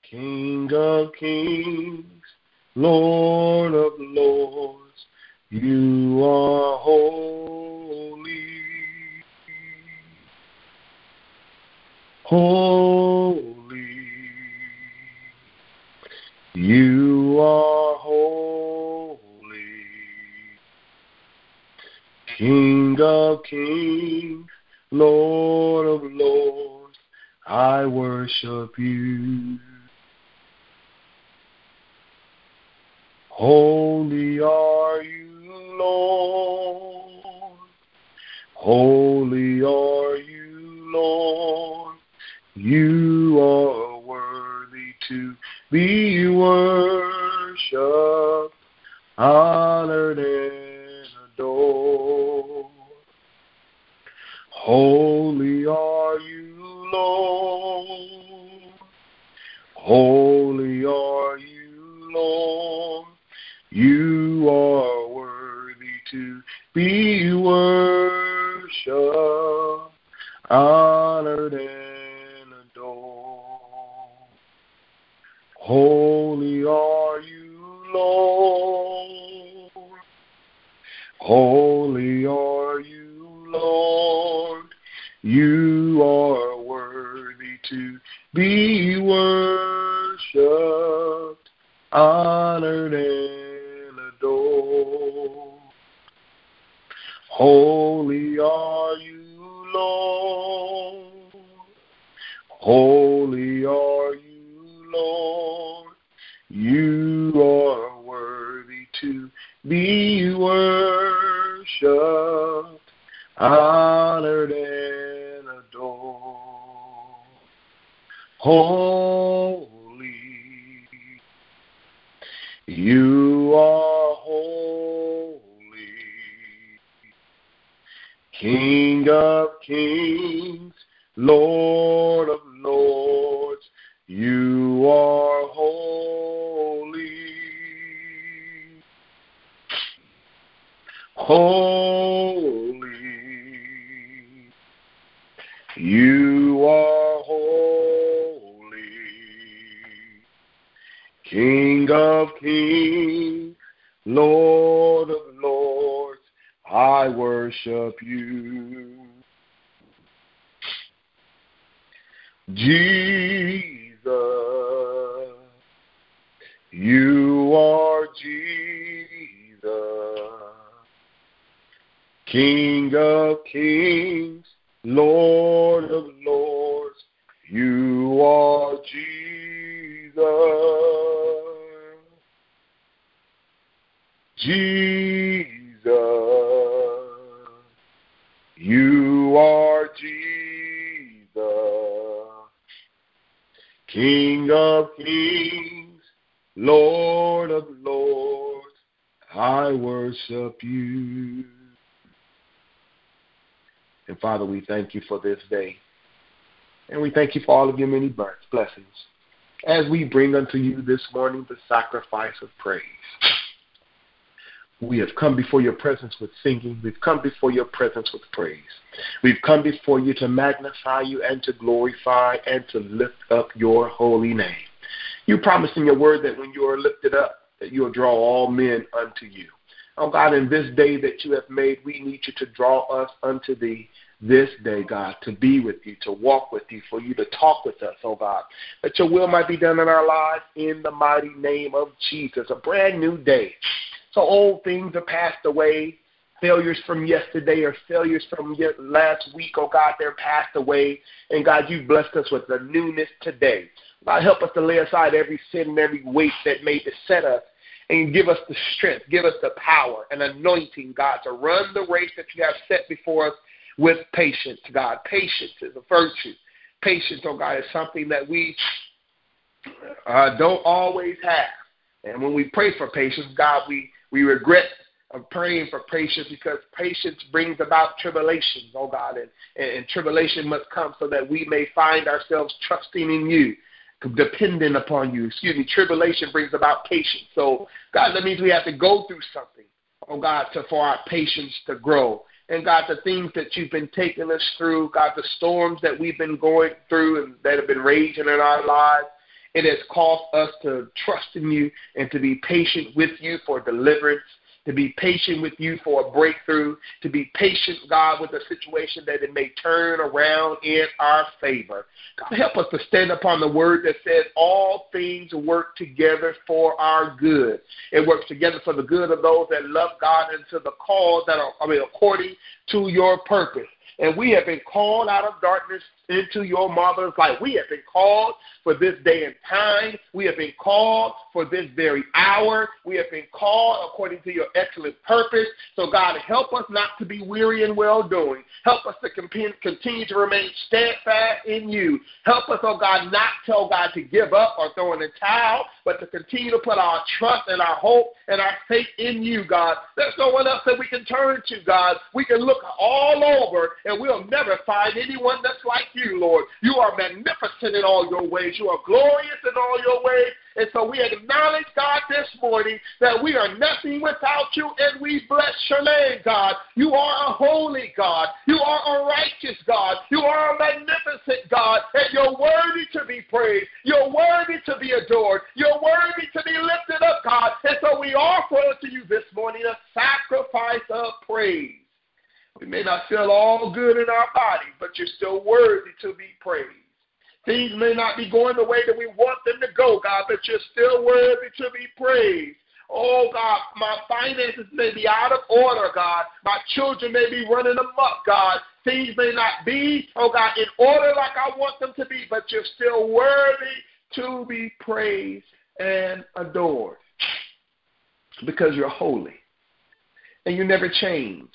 King of kings, Lord of lords, you are holy. Holy, you are holy. King of kings, Lord of lords, I worship you. Holy are you, Lord. Holy are you, Lord. You are worthy to be worshipped, honored, and adored. Holy are you, Lord. Holy are you, Lord. You are worthy to be worshipped, honored, and adored. Holy are you, Lord. Holy are you, Lord. You are worthy to be worshipped, honored, and adored. Holy are you, Lord. Holy are you, Lord. You are worthy to be worshipped, honored, and adored. Holy, you are holy. King of kings, Lord of lords, you are holy. Holy, you are holy. King of kings, Lord of lords, I worship you. Jesus, you are Jesus. King of kings, Lord of lords, you are Jesus. Jesus, you are Jesus. King of kings, Lord of lords, I worship you. And Father, we thank you for this day. And we thank you for all of your many blessings as we bring unto you this morning the sacrifice of praise. We have come before your presence with singing. We've come before your presence with praise. We've come before you to magnify you and to glorify and to lift up your holy name. You promise in your word that when you are lifted up, that you will draw all men unto you. Oh, God, in this day that you have made, we need you to draw us unto thee this day, God, to be with you, to walk with you, for you to talk with us, oh God, that your will might be done in our lives in the mighty name of Jesus. A brand new day. So old things are passed away. Failures from yesterday or failures from last week, oh God, they're passed away. And God, you blessed us with the newness today. God, help us to lay aside every sin and every weight that may beset us. And give us the strength, give us the power and anointing, God, to run the race that you have set before us with patience, God. Patience is a virtue. Patience, oh God, is something that we don't always have. And when we pray for patience, God, we regret of praying for patience because patience brings about tribulation, oh God, and tribulation must come so that we may find ourselves trusting in you, dependent upon you. Tribulation brings about patience. So, God, that means we have to go through something, oh God, for our patience to grow. And, God, the things that you've been taking us through, God, the storms that we've been going through and that have been raging in our lives, It has caused us to trust in you and to be patient with you for deliverance, to be patient with you for a breakthrough, to be patient, God, with a situation that it may turn around in our favor. God, help us to stand upon the word that says all things work together for our good. It works together for the good of those that love God and to the cause that are, according to your purpose. And we have been called out of darkness into your marvelous light. We have been called for this day and time. We have been called for this very hour. We have been called according to your excellent purpose. So, God, help us not to be weary in well-doing. Help us to continue to remain steadfast in you. Help us, oh God, not to, to give up or throw in the towel, but to continue to put our trust and our hope and our faith in you, God. There's no one else that we can turn to, God. We can look all over, and we'll never find anyone that's like you, Lord. You are magnificent in all your ways. You are glorious in all your ways. And so we acknowledge, God, this morning that we are nothing without you, and we bless your name, God. You are a holy God. You are a righteous God. You are a magnificent God, and you're worthy to be praised. You're worthy to be adored. You're worthy to be lifted up, God. And so we offer to you this morning a sacrifice of praise. We may not feel all good in our body, but you're still worthy to be praised. Things may not be going the way that we want them to go, God, but you're still worthy to be praised. Oh, God, my finances may be out of order, God. My children may be running amok, God. Things may not be, oh, God, in order like I want them to be, but you're still worthy to be praised and adored because you're holy and you never change.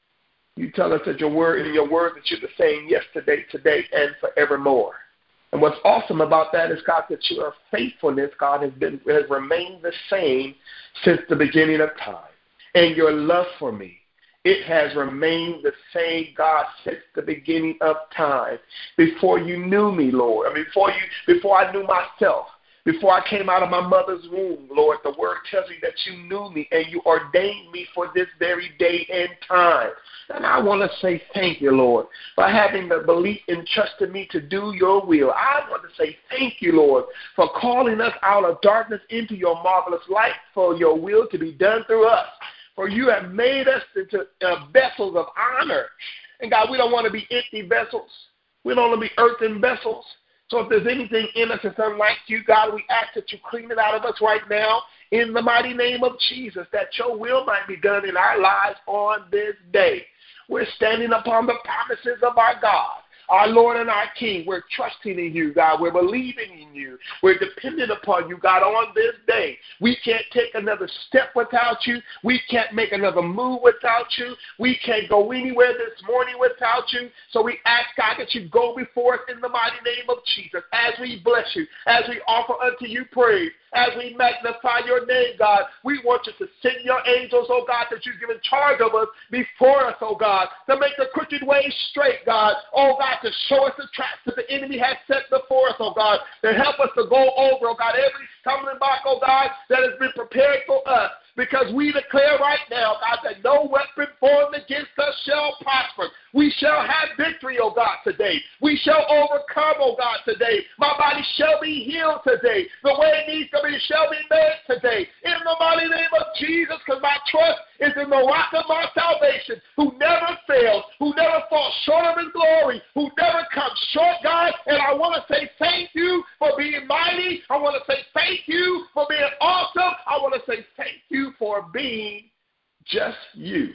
You tell us that in your word that you're the same yesterday, today, and forevermore. And what's awesome about that is, God, that your faithfulness, God, has remained the same since the beginning of time. And your love for me, it has remained the same, God, since the beginning of time. Before you knew me, Lord, before I knew myself, before I came out of my mother's womb, Lord, the word tells me that you knew me and you ordained me for this very day and time. And I want to say thank you, Lord, for having the belief and trust in me to do your will. I want to say thank you, Lord, for calling us out of darkness into your marvelous light, for your will to be done through us. For you have made us into vessels of honor. And God, we don't want to be empty vessels. We don't want to be earthen vessels. So if there's anything in us that's unlike you, God, we ask that you clean it out of us right now in the mighty name of Jesus, that your will might be done in our lives on this day. We're standing upon the promises of our God, our Lord and our King. We're trusting in you, God. We're believing in you. We're dependent upon you, God, on this day. We can't take another step without you. We can't make another move without you. We can't go anywhere this morning without you. So we ask, God, that you go before us in the mighty name of Jesus as we bless you, as we offer unto you praise, as we magnify your name, God. We want you to send your angels, oh God, that you've given charge of us before us, oh God, to make the crooked way straight, God. Oh God, to show us the traps that the enemy has set before us, oh God, to help us to go over, oh God, every stumbling block, oh God, that has been prepared for us. Because we declare right now, God, that no weapon formed against us shall prosper. We shall have victory, oh God, today. We shall overcome, oh God, today. My body shall be healed today. The way it needs to be shall be made today. In the mighty name of Jesus, because my trust is in the rock of my salvation, who never fails, who never falls short of his glory, who never comes short, God. And I want to say thank you for being mighty. I want to say thank you for being awesome. I want to say thank you for being just you.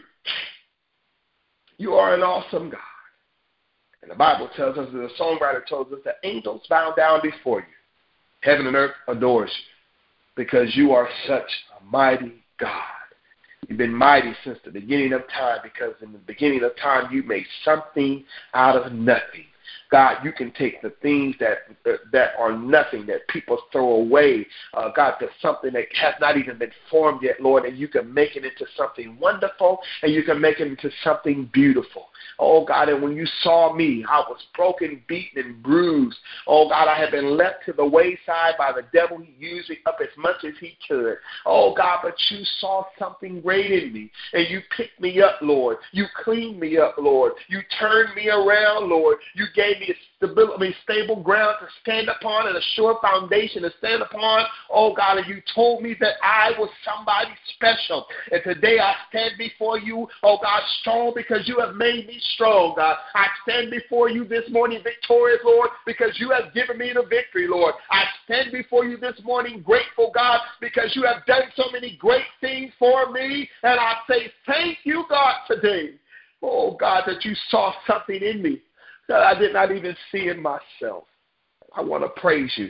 You are an awesome God. And the Bible tells us, the songwriter tells us, that angels bow down before you. Heaven and earth adores you because you are such a mighty God. You've been mighty since the beginning of time, because in the beginning of time you made something out of nothing. God, you can take the things that are nothing, that people throw away, God, to something that has not even been formed yet, Lord, and you can make it into something wonderful, and you can make it into something beautiful. Oh, God, and when you saw me, I was broken, beaten, and bruised. Oh, God, I had been left to the wayside by the devil. He used me up as much as he could. Oh, God, but you saw something great in me, and you picked me up, Lord. You cleaned me up, Lord. You turned me around, Lord. You gave me me stable ground to stand upon and a sure foundation to stand upon. Oh, God, and you told me that I was somebody special. And today I stand before you, oh, God, strong because you have made me strong, God. I stand before you this morning victorious, Lord, because you have given me the victory, Lord. I stand before you this morning grateful, God, because you have done so many great things for me. And I say thank you, God, today. Oh, God, that you saw something in me that I did not even see in myself. I want to praise you,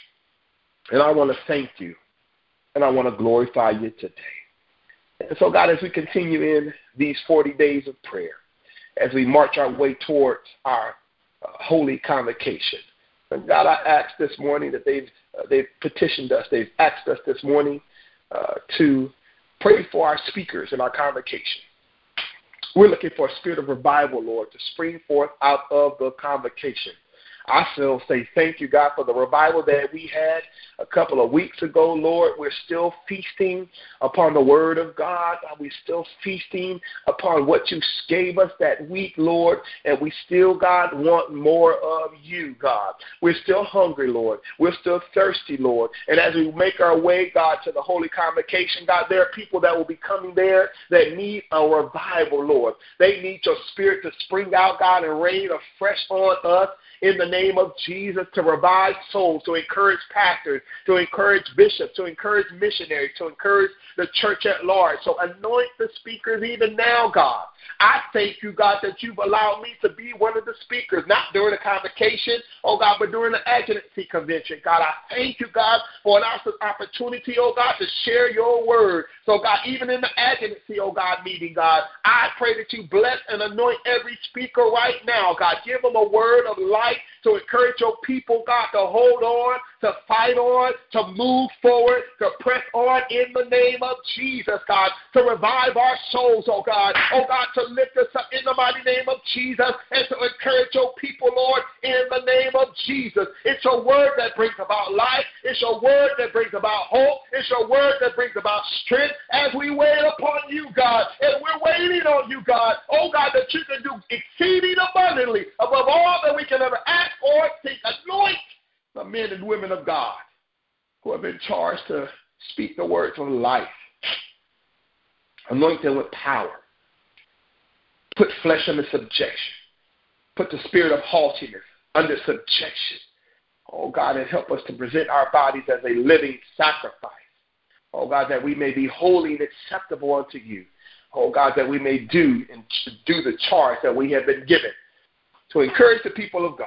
and I want to thank you, and I want to glorify you today. And so, God, as we continue in these 40 days of prayer, as we march our way towards our holy convocation, and God, I ask this morning that they've petitioned us, they've asked us this morning to pray for our speakers in our convocation. We're looking for a spirit of revival, Lord, to spring forth out of the convocation. I still say thank you, God, for the revival that we had a couple of weeks ago, Lord. We're still feasting upon the word of God. We're still feasting upon what you gave us that week, Lord. And we still, God, want more of you, God. We're still hungry, Lord. We're still thirsty, Lord. And as we make our way, God, to the holy convocation, God, there are people that will be coming there that need a revival, Lord. They need your spirit to spring out, God, and rain afresh on us. In the name of Jesus, to revive souls, to encourage pastors, to encourage bishops, to encourage missionaries, to encourage the church at large. So anoint the speakers even now, God. I thank you, God, that you've allowed me to be one of the speakers, not during the convocation, oh God, but during the adjutancy convention. God, I thank you, God, for an opportunity, oh God, to share your word. So, God, even in the adjutancy, oh God, meeting, God, I pray that you bless and anoint every speaker right now, God. Give them a word of life to encourage your people, God, to hold on, to fight on, to move forward, to press on in the name of Jesus, God, to revive our souls, oh God, to lift us up in the mighty name of Jesus and to encourage your people, Lord, in the name of Jesus. It's your word that brings about life. It's your word that brings about hope. It's your word that brings about strength as we wait upon you, God, and we're waiting on you, God, oh God, that you can do exceeding abundantly above all that we can ever ask or think. Anoint the men and women of God who have been charged to speak the words of life. Anoint them with power. Put flesh under subjection. Put the spirit of haughtiness under subjection. Oh, God, and help us to present our bodies as a living sacrifice. Oh, God, that we may be holy and acceptable unto you. Oh, God, that we may do the charge that we have been given to encourage the people of God.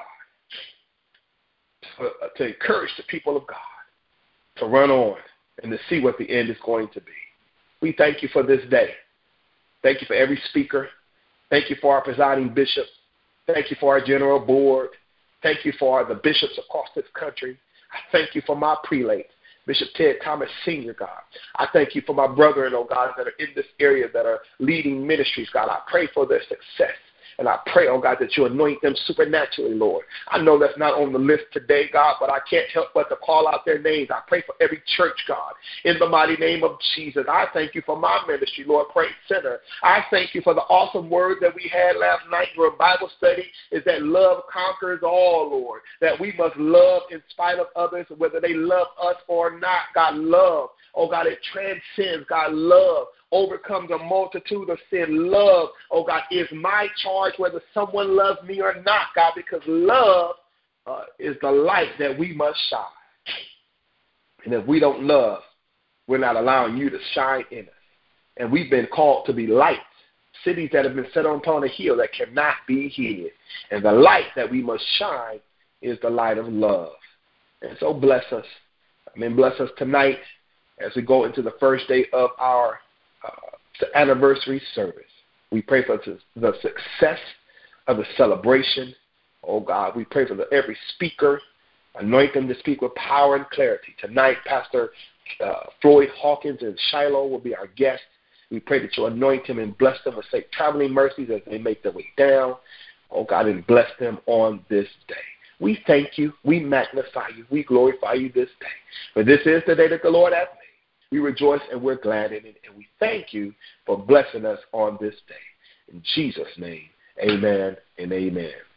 To encourage the people of God to run on and to see what the end is going to be. We thank you for this day. Thank you for every speaker. Thank you for our presiding bishop. Thank you for our general board. Thank you for the bishops across this country. I thank you for my prelate, Bishop Ted Thomas Sr., God. I thank you for my brethren, oh God, that are in this area that are leading ministries, God. I pray for their success. And I pray, oh God, that you anoint them supernaturally, Lord. I know that's not on the list today, God, but I can't help but to call out their names. I pray for every church, God, in the mighty name of Jesus. I thank you for my ministry, Lord Praise Center. I thank you for the awesome word that we had last night during Bible study, is that love conquers all, Lord, that we must love in spite of others, whether they love us or not. God, love, oh God, it transcends. God, love overcomes a multitude of sin. Love, oh God, is my charge whether someone loves me or not, God, because love is the light that we must shine. And if we don't love, we're not allowing you to shine in us. And we've been called to be lights, cities that have been set upon a hill that cannot be hid. And the light that we must shine is the light of love. And so bless us. Bless us tonight as we go into the first day of our anniversary service. We pray for the success of the celebration. Oh God, we pray for every speaker. Anoint them to speak with power and clarity. Tonight, Pastor Floyd Hawkins in Shiloh will be our guest. We pray that you anoint him and bless them with safe traveling mercies as they make their way down. Oh God, and bless them on this day. We thank you. We magnify you. We glorify you this day. For this is the day that the Lord hath made. We rejoice and we're glad in it. And we thank you for blessing us on this day. In Jesus' name, amen and amen.